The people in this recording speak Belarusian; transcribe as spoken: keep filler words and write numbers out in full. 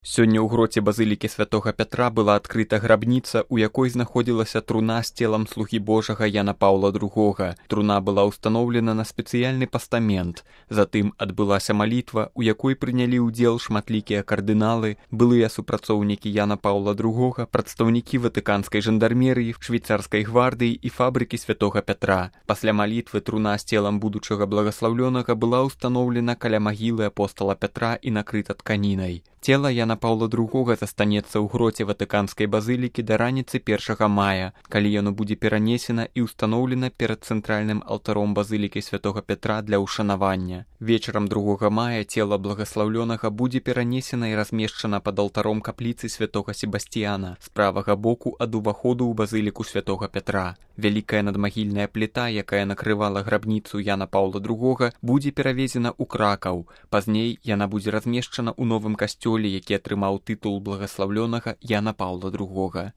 Сёння ў гроце базылікі святога Пятра была адкрыта грабніца, у якой знаходзілася труна з целам слугі Божага Яна Паўла другога. Труна была ўстаноўлена на спецыяльны пастамент. Затым адбылася малітва, у якой прынялі ўдзел шматлікія кардыналы, былыя супрацоўнікі Яна Паўла другога, прадстаўнікі ватыканскай жандармерыі, швейцарскай гвардыі і фабрыкі святога Пятра. Пасля малітвы труна з целам будучага благаслаўлёнага была ўстаноўлена каля магілы апостала Пятра і накрыта тканінай. Цела Яна Паўла другога застанецца ў гроце ватыканскай базылікі да раніцы першага мая, калі яно будзе перанесена і ўстаноўлена перад цэнтральным алтаром базылікі святога Пятра для ўшанавання. Вечарам другога мая цела благаслаўлёнага будзе перанесена і размешчана пад алтаром капліцы святога Себасціяна з правага боку ад уваходу ў базыліку святога Пятра. Вялікая надмагільная пліта, якая накрывала грабніцу Яна Паўла другога, будзе перавезена ў Кракаў. Пазней яна будзе размешчана ў новым касцёле, які атрымаў тытул благаслаўлёнага Яна Паўла другога.